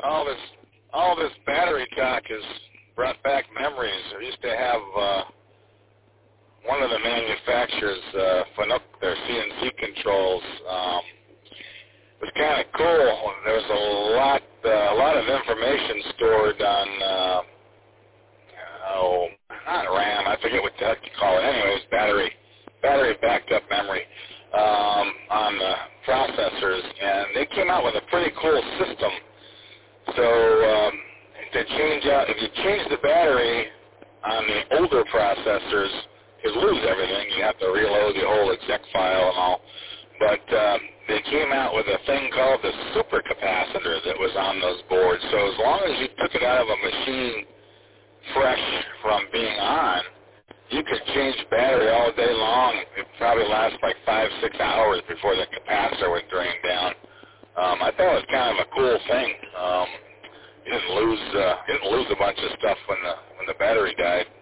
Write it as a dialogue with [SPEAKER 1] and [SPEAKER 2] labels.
[SPEAKER 1] all this battery talk has brought back memories. I used to have one of the manufacturers, Fanuc, their CNC controls. It was kind of cool. There was a lot of information stored on, not RAM. I forget what the heck you call it. Anyways, battery backed up memory on the processors, and they came out with a pretty cool system. So if you change the battery on the older processors, you lose everything. You have to reload the whole exec file and all. But they came out with a thing called the supercapacitor that was on those boards. So as long as you took it out of a machine fresh from being on, you could change battery all day long. It probably lasts like 5-6 hours before the capacitor would drain down. I thought it was kind of a cool thing. You didn't lose a bunch of stuff when the battery died.